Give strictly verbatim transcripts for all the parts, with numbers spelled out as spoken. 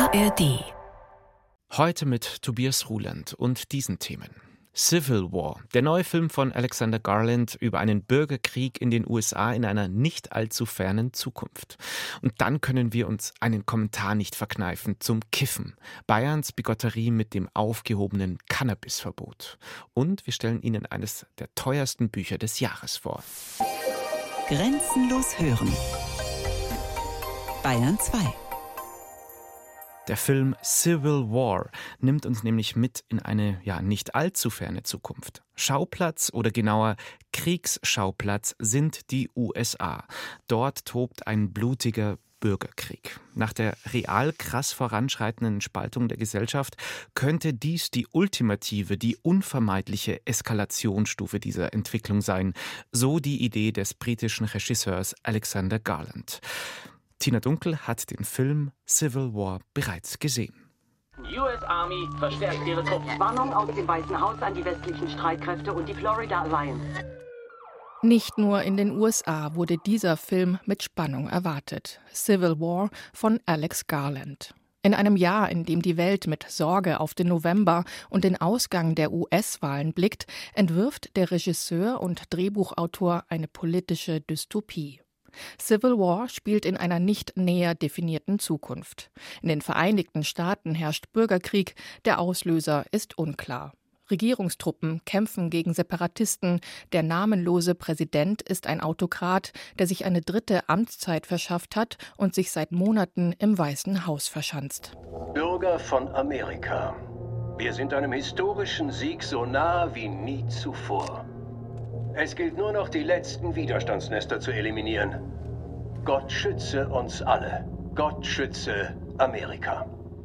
A R D. Heute mit Tobias Ruland und diesen Themen. Civil War, der neue Film von Alexander Garland über einen Bürgerkrieg in den U S A in einer nicht allzu fernen Zukunft. Und dann können wir uns einen Kommentar nicht verkneifen zum Kiffen, Bayerns Bigotterie mit dem aufgehobenen Cannabisverbot. Und wir stellen Ihnen eines der teuersten Bücher des Jahres vor. Grenzenlos hören. Bayern zwei. Der Film Civil War nimmt uns nämlich mit in eine ja nicht allzu ferne Zukunft. Schauplatz oder genauer Kriegsschauplatz sind die U S A. Dort tobt ein blutiger Bürgerkrieg. Nach der real krass voranschreitenden Spaltung der Gesellschaft könnte dies die ultimative, die unvermeidliche Eskalationsstufe dieser Entwicklung sein. So die Idee des britischen Regisseurs Alexander Garland. Tina Dunkel hat den Film Civil War bereits gesehen. U S Army verstärkt ihre Truppen. Warnung aus dem Weißen Haus an die westlichen Streitkräfte und die Florida Alliance. Nicht nur in den U S A wurde dieser Film mit Spannung erwartet. Civil War von Alex Garland. In einem Jahr, in dem die Welt mit Sorge auf den November und den Ausgang der U S-Wahlen blickt, entwirft der Regisseur und Drehbuchautor eine politische Dystopie. Civil War spielt in einer nicht näher definierten Zukunft. In den Vereinigten Staaten herrscht Bürgerkrieg, der Auslöser ist unklar. Regierungstruppen kämpfen gegen Separatisten, der namenlose Präsident ist ein Autokrat, der sich eine dritte Amtszeit verschafft hat und sich seit Monaten im Weißen Haus verschanzt. Bürger von Amerika, wir sind einem historischen Sieg so nah wie nie zuvor. Es gilt nur noch, die letzten Widerstandsnester zu eliminieren. Gott schütze uns alle. Gott schütze Amerika.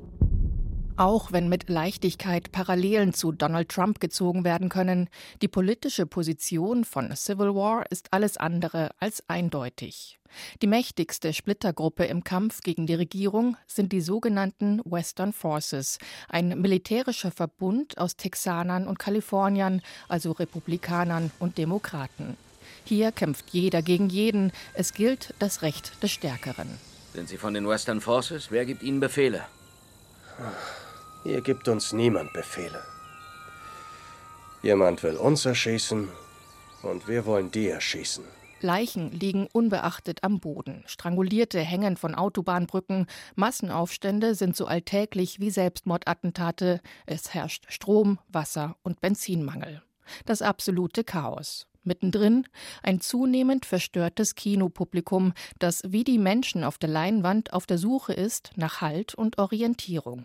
Auch wenn mit Leichtigkeit Parallelen zu Donald Trump gezogen werden können, die politische Position von Civil War ist alles andere als eindeutig. Die mächtigste Splittergruppe im Kampf gegen die Regierung sind die sogenannten Western Forces, ein militärischer Verbund aus Texanern und Kaliforniern, also Republikanern und Demokraten. Hier kämpft jeder gegen jeden, es gilt das Recht des Stärkeren. Sind Sie von den Western Forces? Wer gibt Ihnen Befehle? Hier gibt uns niemand Befehle. Jemand will uns erschießen und wir wollen die erschießen. Leichen liegen unbeachtet am Boden, Strangulierte hängen von Autobahnbrücken, Massenaufstände sind so alltäglich wie Selbstmordattentate, es herrscht Strom-, Wasser- und Benzinmangel. Das absolute Chaos. Mittendrin ein zunehmend verstörtes Kinopublikum, das wie die Menschen auf der Leinwand auf der Suche ist nach Halt und Orientierung.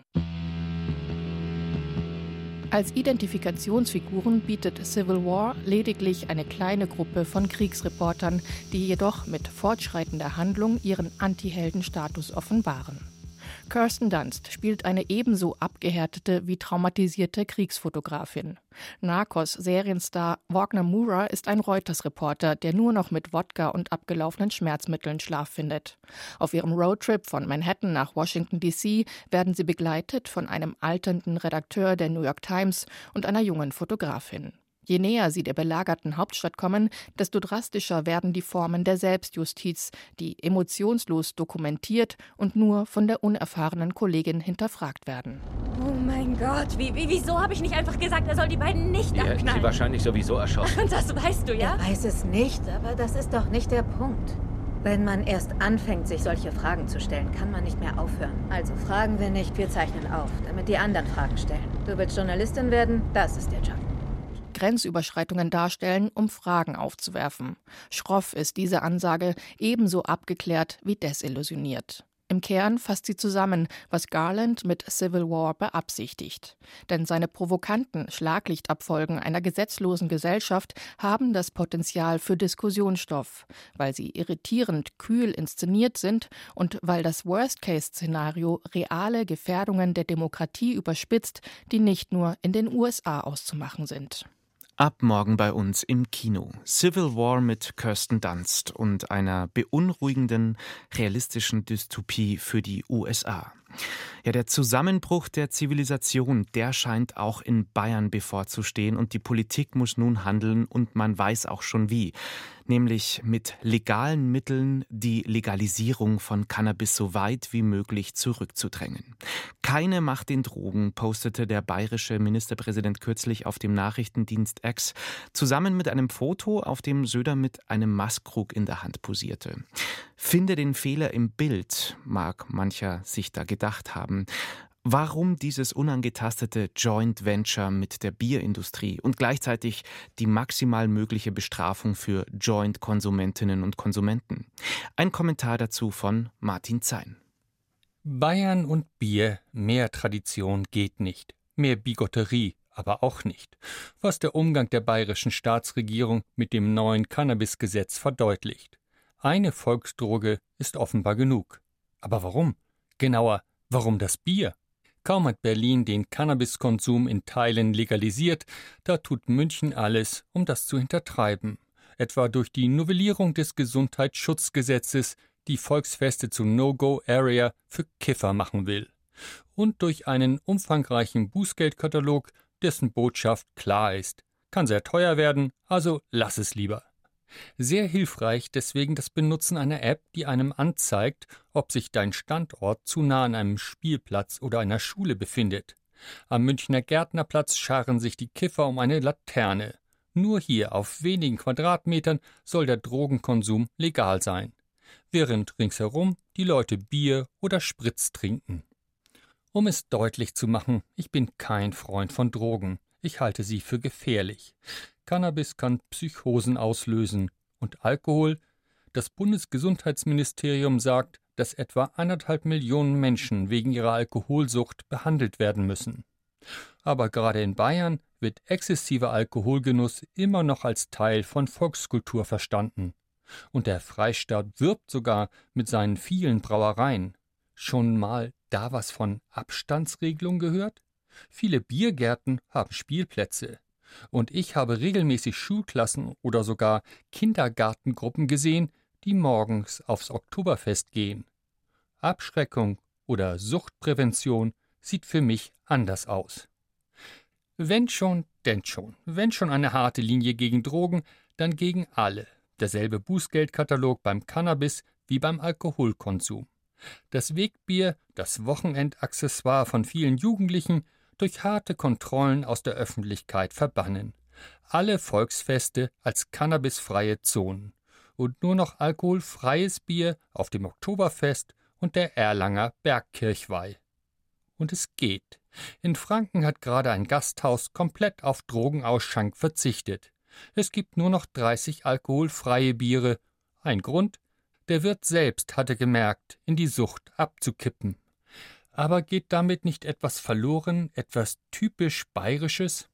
Als Identifikationsfiguren bietet Civil War lediglich eine kleine Gruppe von Kriegsreportern, die jedoch mit fortschreitender Handlung ihren Antiheldenstatus offenbaren. Kirsten Dunst spielt eine ebenso abgehärtete wie traumatisierte Kriegsfotografin. Narcos-Serienstar Wagner Moura ist ein Reuters-Reporter, der nur noch mit Wodka und abgelaufenen Schmerzmitteln Schlaf findet. Auf ihrem Roadtrip von Manhattan nach Washington D C werden sie begleitet von einem alternden Redakteur der New York Times und einer jungen Fotografin. Je näher sie der belagerten Hauptstadt kommen, desto drastischer werden die Formen der Selbstjustiz, die emotionslos dokumentiert und nur von der unerfahrenen Kollegin hinterfragt werden. Oh mein Gott, wie, wie, wieso habe ich nicht einfach gesagt, er soll die beiden nicht Die hätten abknallen? Sie wahrscheinlich sowieso erschossen. Und das weißt du, ja? Er weiß es nicht, aber das ist doch nicht der Punkt. Wenn man erst anfängt, sich solche Fragen zu stellen, kann man nicht mehr aufhören. Also fragen wir nicht, wir zeichnen auf, damit die anderen Fragen stellen. Du willst Journalistin werden? Das ist der Job. Grenzüberschreitungen darstellen, um Fragen aufzuwerfen. Schroff ist diese Ansage ebenso abgeklärt wie desillusioniert. Im Kern fasst sie zusammen, was Garland mit Civil War beabsichtigt. Denn seine provokanten Schlaglichtabfolgen einer gesetzlosen Gesellschaft haben das Potenzial für Diskussionsstoff, weil sie irritierend kühl inszeniert sind und weil das Worst-Case-Szenario reale Gefährdungen der Demokratie überspitzt, die nicht nur in den U S A auszumachen sind. Ab morgen bei uns im Kino. Civil War mit Kirsten Dunst und einer beunruhigenden, realistischen Dystopie für die U S A. Ja, der Zusammenbruch der Zivilisation, der scheint auch in Bayern bevorzustehen und die Politik muss nun handeln und man weiß auch schon wie. Nämlich mit legalen Mitteln die Legalisierung von Cannabis so weit wie möglich zurückzudrängen. Keine Macht den Drogen, postete der bayerische Ministerpräsident kürzlich auf dem Nachrichtendienst X, zusammen mit einem Foto, auf dem Söder mit einem Maßkrug in der Hand posierte. Finde den Fehler im Bild, mag mancher sich da gedacht haben. Warum dieses unangetastete Joint Venture mit der Bierindustrie und gleichzeitig die maximal mögliche Bestrafung für Joint-Konsumentinnen und Konsumenten? Ein Kommentar dazu von Martin Zein. Bayern und Bier, mehr Tradition geht nicht. Mehr Bigotterie aber auch nicht. Was der Umgang der bayerischen Staatsregierung mit dem neuen Cannabisgesetz verdeutlicht. Eine Volksdroge ist offenbar genug. Aber warum? Genauer, warum das Bier? Kaum hat Berlin den Cannabiskonsum in Teilen legalisiert, da tut München alles, um das zu hintertreiben. Etwa durch die Novellierung des Gesundheitsschutzgesetzes, die Volksfeste zu No-Go-Area für Kiffer machen will. Und durch einen umfangreichen Bußgeldkatalog, dessen Botschaft klar ist. Kann sehr teuer werden, also lass es lieber. Sehr hilfreich deswegen das Benutzen einer App, die einem anzeigt, ob sich dein Standort zu nah an einem Spielplatz oder einer Schule befindet. Am Münchner Gärtnerplatz scharen sich die Kiffer um eine Laterne. Nur hier auf wenigen Quadratmetern soll der Drogenkonsum legal sein, während ringsherum die Leute Bier oder Spritz trinken. Um es deutlich zu machen, ich bin kein Freund von Drogen. Ich halte sie für gefährlich. Cannabis kann Psychosen auslösen. Und Alkohol? Das Bundesgesundheitsministerium sagt, dass etwa anderthalb Millionen Menschen wegen ihrer Alkoholsucht behandelt werden müssen. Aber gerade in Bayern wird exzessiver Alkoholgenuss immer noch als Teil von Volkskultur verstanden. Und der Freistaat wirbt sogar mit seinen vielen Brauereien. Schon mal da was von Abstandsregelung gehört? Viele Biergärten haben Spielplätze. Und ich habe regelmäßig Schulklassen oder sogar Kindergartengruppen gesehen, die morgens aufs Oktoberfest gehen. Abschreckung oder Suchtprävention sieht für mich anders aus. Wenn schon, denn schon. Wenn schon eine harte Linie gegen Drogen, dann gegen alle. Derselbe Bußgeldkatalog beim Cannabis wie beim Alkoholkonsum. Das Wegbier, das Wochenendaccessoire von vielen Jugendlichen, durch harte Kontrollen aus der Öffentlichkeit verbannen. Alle Volksfeste als cannabisfreie Zonen. Und nur noch alkoholfreies Bier auf dem Oktoberfest und der Erlanger Bergkirchweih. Und es geht. In Franken hat gerade ein Gasthaus komplett auf Drogenausschank verzichtet. Es gibt nur noch dreißig alkoholfreie Biere. Ein Grund? Der Wirt selbst hatte gemerkt, in die Sucht abzukippen. Aber geht damit nicht etwas verloren, etwas typisch Bayerisches?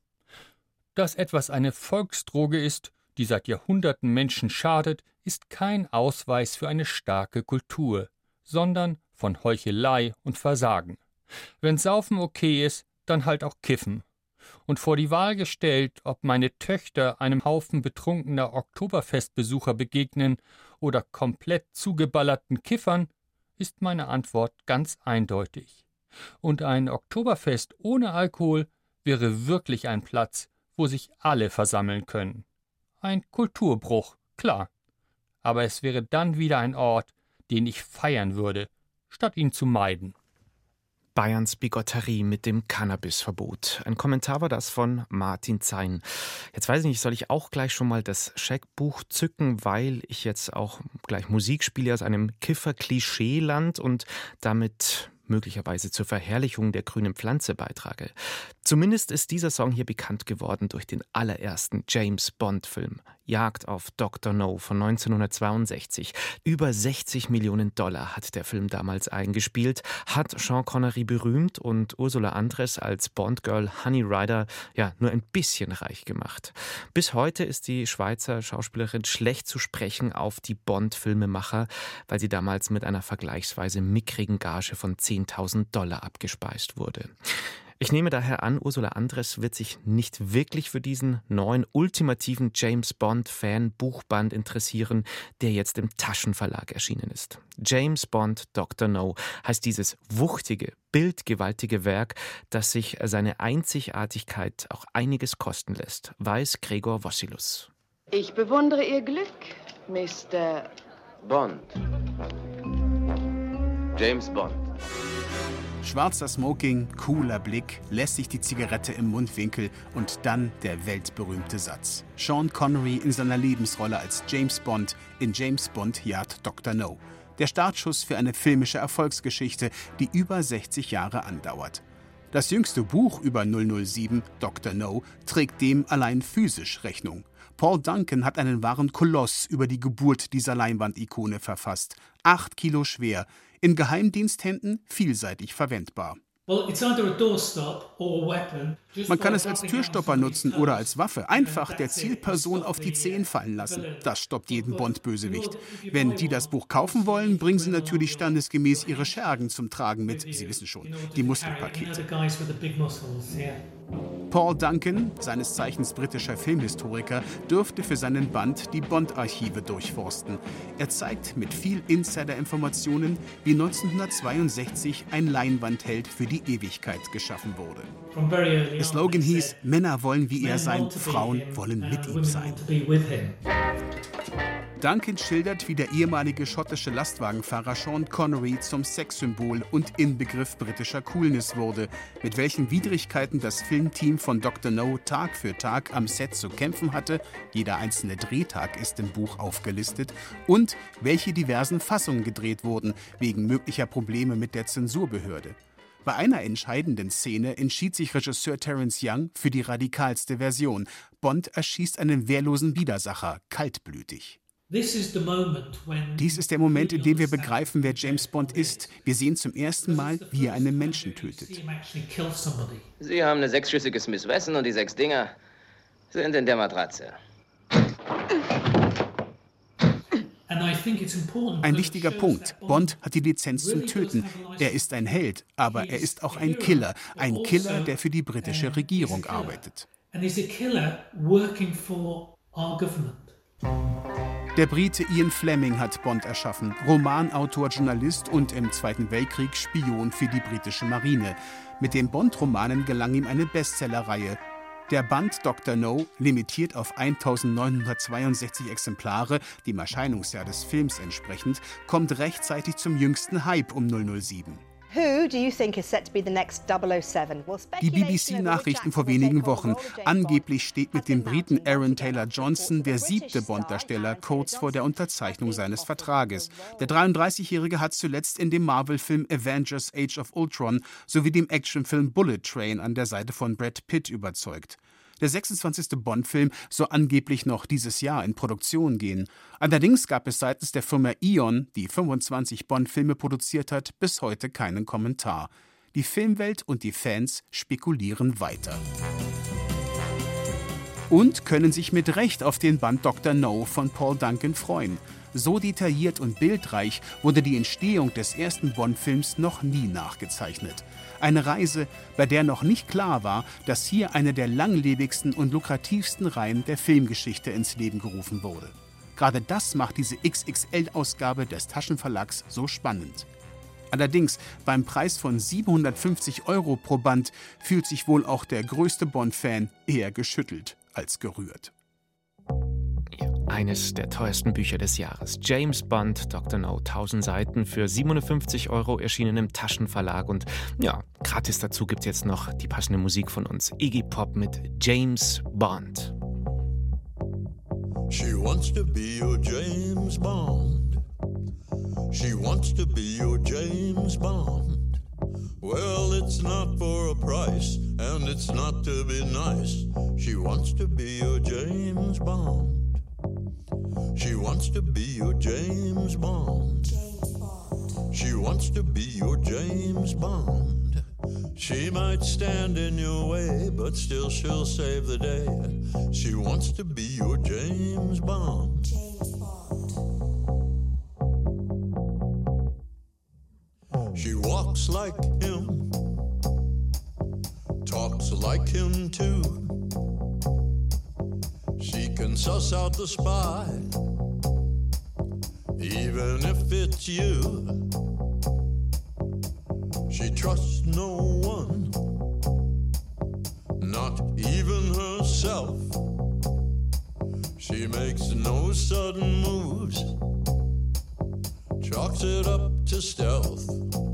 Dass etwas eine Volksdroge ist, die seit Jahrhunderten Menschen schadet, ist kein Ausweis für eine starke Kultur, sondern von Heuchelei und Versagen. Wenn Saufen okay ist, dann halt auch Kiffen. Und vor die Wahl gestellt, ob meine Töchter einem Haufen betrunkener Oktoberfestbesucher begegnen oder komplett zugeballerten Kiffern, ist meine Antwort ganz eindeutig. Und ein Oktoberfest ohne Alkohol wäre wirklich ein Platz, wo sich alle versammeln können. Ein Kulturbruch, klar. Aber es wäre dann wieder ein Ort, den ich feiern würde, statt ihn zu meiden. Bayerns Bigotterie mit dem Cannabisverbot. Ein Kommentar war das von Martin Zein. Jetzt weiß ich nicht, soll ich auch gleich schon mal das Scheckbuch zücken, weil ich jetzt auch gleich Musik spiele aus einem Kiffer-Klischeeland und damit möglicherweise zur Verherrlichung der grünen Pflanze beitrage. Zumindest ist dieser Song hier bekannt geworden durch den allerersten James-Bond-Film Jagd auf Doktor No von neunzehnhundertzweiundsechzig. Über sechzig Millionen Dollar hat der Film damals eingespielt, hat Sean Connery berühmt und Ursula Andress als Bond-Girl Honey Rider ja nur ein bisschen reich gemacht. Bis heute ist die Schweizer Schauspielerin schlecht zu sprechen auf die Bond-Filmemacher, weil sie damals mit einer vergleichsweise mickrigen Gage von zehntausend Dollar abgespeist wurde. Ich nehme daher an, Ursula Andress wird sich nicht wirklich für diesen neuen, ultimativen James-Bond-Fan-Buchband interessieren, der jetzt im Taschenverlag erschienen ist. James Bond Doktor No heißt dieses wuchtige, bildgewaltige Werk, das sich seine Einzigartigkeit auch einiges kosten lässt, weiß Gregor Vossilus. Ich bewundere Ihr Glück, Mister Bond. James Bond. Schwarzer Smoking, cooler Blick, lässig die Zigarette im Mundwinkel und dann der weltberühmte Satz. Sean Connery in seiner Lebensrolle als James Bond in James Bond jagt Doktor No. Der Startschuss für eine filmische Erfolgsgeschichte, die über sechzig Jahre andauert. Das jüngste Buch über null null sieben, Doktor No, trägt dem allein physisch Rechnung. Paul Duncan hat einen wahren Koloss über die Geburt dieser Leinwandikone verfasst. Acht Kilo schwer, in Geheimdiensthänden vielseitig verwendbar. Man kann es als Türstopper nutzen oder als Waffe. Einfach der Zielperson auf die Zehen fallen lassen. Das stoppt jeden Bond-Bösewicht. Wenn die das Buch kaufen wollen, bringen sie natürlich standesgemäß ihre Schergen zum Tragen mit. Sie wissen schon, die Muskelpakete. Paul Duncan, seines Zeichens britischer Filmhistoriker, dürfte für seinen Band die Bond-Archive durchforsten. Er zeigt mit viel Insider-Informationen, wie neunzehnhundertzweiundsechzig ein Leinwandheld für die Ewigkeit geschaffen wurde. Der Slogan hieß, Männer wollen wie er sein, Frauen wollen mit ihm sein. Duncan schildert, wie der ehemalige schottische Lastwagenfahrer Sean Connery zum Sexsymbol und Inbegriff britischer Coolness wurde, mit welchen Widrigkeiten das Filmteam von Doktor No Tag für Tag am Set zu kämpfen hatte, jeder einzelne Drehtag ist im Buch aufgelistet, und welche diversen Fassungen gedreht wurden, wegen möglicher Probleme mit der Zensurbehörde. Bei einer entscheidenden Szene entschied sich Regisseur Terence Young für die radikalste Version. Bond erschießt einen wehrlosen Widersacher, kaltblütig. Dies ist der Moment, in dem wir begreifen, wer James Bond ist. Wir sehen zum ersten Mal, wie er einen Menschen tötet. Sie haben eine sechsschüssige Smith Wesson und die sechs Dinger sind in der Matratze. Ein wichtiger Punkt. Bond hat die Lizenz zum Töten. Er ist ein Held, aber er ist auch ein Killer. Ein Killer, der für die britische Regierung arbeitet. Der Brite Ian Fleming hat Bond erschaffen. Romanautor, Journalist und im Zweiten Weltkrieg Spion für die britische Marine. Mit den Bond-Romanen gelang ihm eine Bestsellerreihe. Der Band Doktor No, limitiert auf eintausendneunhundertzweiundsechzig Exemplare, dem Erscheinungsjahr des Films entsprechend, kommt rechtzeitig zum jüngsten Hype um null null sieben. Die B B C-Nachrichten vor wenigen Wochen. Angeblich steht mit dem Briten Aaron Taylor Johnson der siebte Bond-Darsteller kurz vor der Unterzeichnung seines Vertrages. Der dreiunddreißigjährige hat zuletzt in dem Marvel-Film Avengers Age of Ultron sowie dem Actionfilm Bullet Train an der Seite von Brad Pitt überzeugt. Der sechsundzwanzigste Bond-Film soll angeblich noch dieses Jahr in Produktion gehen. Allerdings gab es seitens der Firma Eon, die fünfundzwanzig Bond-Filme produziert hat, bis heute keinen Kommentar. Die Filmwelt und die Fans spekulieren weiter. Und können sich mit Recht auf den Band Doktor No von Paul Duncan freuen. So detailliert und bildreich wurde die Entstehung des ersten Bond-Films noch nie nachgezeichnet. Eine Reise, bei der noch nicht klar war, dass hier eine der langlebigsten und lukrativsten Reihen der Filmgeschichte ins Leben gerufen wurde. Gerade das macht diese X X L-Ausgabe des Taschenverlags so spannend. Allerdings, beim Preis von siebenhundertfünfzig Euro pro Band fühlt sich wohl auch der größte Bond-Fan eher geschüttelt als gerührt. Eines der teuersten Bücher des Jahres. James Bond, Doktor No, tausend Seiten für siebenundfünfzig Euro, erschienen im Taschenverlag. Und ja, gratis dazu gibt es jetzt noch die passende Musik von uns. Iggy Pop mit James Bond. She wants to be your James Bond. She wants to be your James Bond. Well, it's not for a price, and it's not to be nice. She wants to be your James Bond. She wants to be your James Bond. She wants to be your James Bond. She might stand in your way, but still she'll save the day. She wants to be your James Bond. She walks like him, that's like him too. She can suss out the spy, even if it's you. She trusts no one, not even herself. She makes no sudden moves, chalks it up to stealth.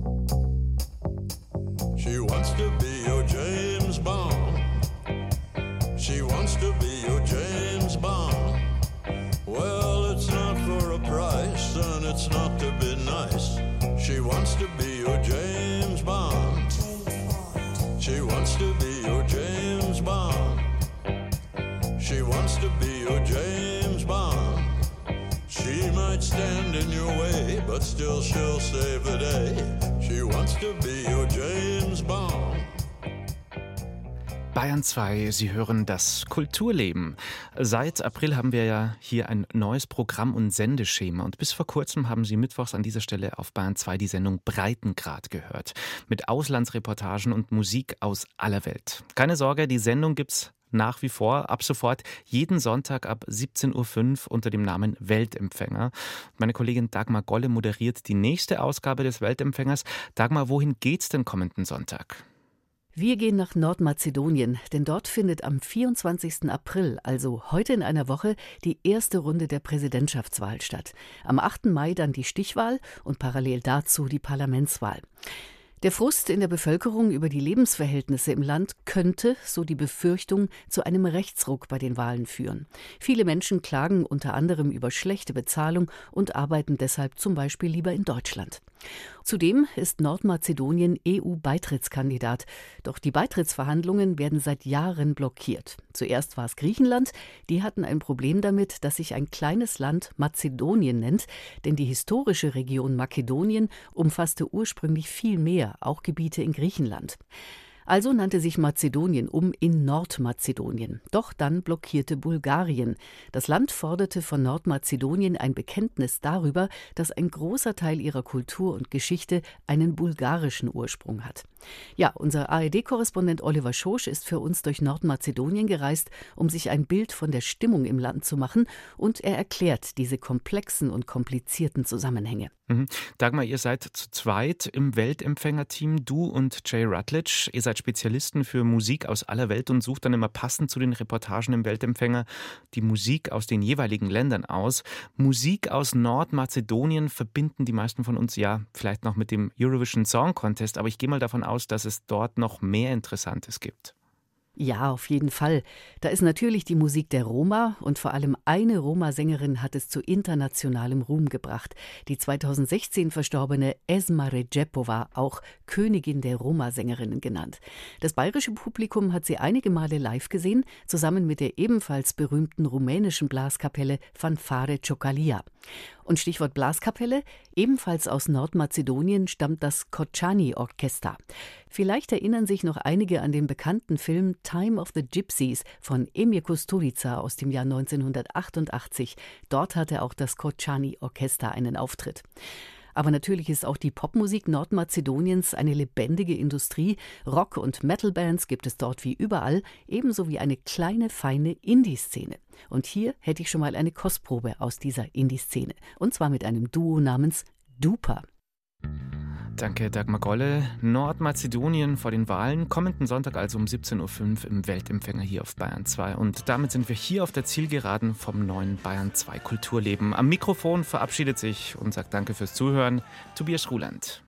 She wants to be your James Bond. She wants to be your James Bond. Well, it's not for a price, and it's not to be nice. She wants to be your James Bond. She wants to be your James Bond. She wants to be your James Bond. She might stand in your way, but still she'll save the day. She wants to be your James Bond. Bayern zwei, Sie hören das Kulturleben. Seit April haben wir ja hier ein neues Programm und Sendeschema. Und bis vor kurzem haben Sie mittwochs an dieser Stelle auf Bayern zwei die Sendung Breitengrad gehört. Mit Auslandsreportagen und Musik aus aller Welt. Keine Sorge, die Sendung gibt's nach wie vor, ab sofort, jeden Sonntag ab siebzehn Uhr fünf unter dem Namen Weltempfänger. Meine Kollegin Dagmar Golle moderiert die nächste Ausgabe des Weltempfängers. Dagmar, wohin geht's denn kommenden Sonntag? Wir gehen nach Nordmazedonien, denn dort findet am vierundzwanzigsten April, also heute in einer Woche, die erste Runde der Präsidentschaftswahl statt. Am achten Mai dann die Stichwahl und parallel dazu die Parlamentswahl. Der Frust in der Bevölkerung über die Lebensverhältnisse im Land könnte, so die Befürchtung, zu einem Rechtsruck bei den Wahlen führen. Viele Menschen klagen unter anderem über schlechte Bezahlung und arbeiten deshalb zum Beispiel lieber in Deutschland. Zudem ist Nordmazedonien E U-Beitrittskandidat. Doch die Beitrittsverhandlungen werden seit Jahren blockiert. Zuerst war es Griechenland. Die hatten ein Problem damit, dass sich ein kleines Land Mazedonien nennt. Denn die historische Region Makedonien umfasste ursprünglich viel mehr, auch Gebiete in Griechenland. Also nannte sich Mazedonien um in Nordmazedonien. Doch dann blockierte Bulgarien. Das Land forderte von Nordmazedonien ein Bekenntnis darüber, dass ein großer Teil ihrer Kultur und Geschichte einen bulgarischen Ursprung hat. Ja, unser A R D-Korrespondent Oliver Schosch ist für uns durch Nordmazedonien gereist, um sich ein Bild von der Stimmung im Land zu machen. Und er erklärt diese komplexen und komplizierten Zusammenhänge. Mhm. Dagmar, ihr seid zu zweit im Weltempfängerteam, du und Jay Rutledge. Ihr seid Spezialisten für Musik aus aller Welt und sucht dann immer passend zu den Reportagen im Weltempfänger die Musik aus den jeweiligen Ländern aus. Musik aus Nordmazedonien verbinden die meisten von uns ja vielleicht noch mit dem Eurovision Song Contest, aber ich gehe mal davon aus, dass es dort noch mehr Interessantes gibt. Ja, auf jeden Fall. Da ist natürlich die Musik der Roma und vor allem eine Roma-Sängerin hat es zu internationalem Ruhm gebracht. Die zweitausendsechzehn verstorbene Esma Recepova, auch Königin der Roma-Sängerinnen genannt. Das bayerische Publikum hat sie einige Male live gesehen, zusammen mit der ebenfalls berühmten rumänischen Blaskapelle Fanfare Cioccolia. Und Stichwort Blaskapelle, ebenfalls aus Nordmazedonien stammt das Kocani-Orchester. Vielleicht erinnern sich noch einige an den bekannten Film Time of the Gypsies von Emir Kusturica aus dem Jahr neunzehnhundertachtundachtzig. Dort hatte auch das Kocani-Orchester einen Auftritt. Aber natürlich ist auch die Popmusik Nordmazedoniens eine lebendige Industrie. Rock- und Metal-Bands gibt es dort wie überall, ebenso wie eine kleine, feine Indie-Szene. Und hier hätte ich schon mal eine Kostprobe aus dieser Indie-Szene. Und zwar mit einem Duo namens Duper. Danke, Dagmar Golle. Nordmazedonien vor den Wahlen, kommenden Sonntag also um siebzehn Uhr fünf im Weltempfänger hier auf Bayern zwei. Und damit sind wir hier auf der Zielgeraden vom neuen Bayern zwei Kulturleben. Am Mikrofon verabschiedet sich und sagt Danke fürs Zuhören Tobias Ruland.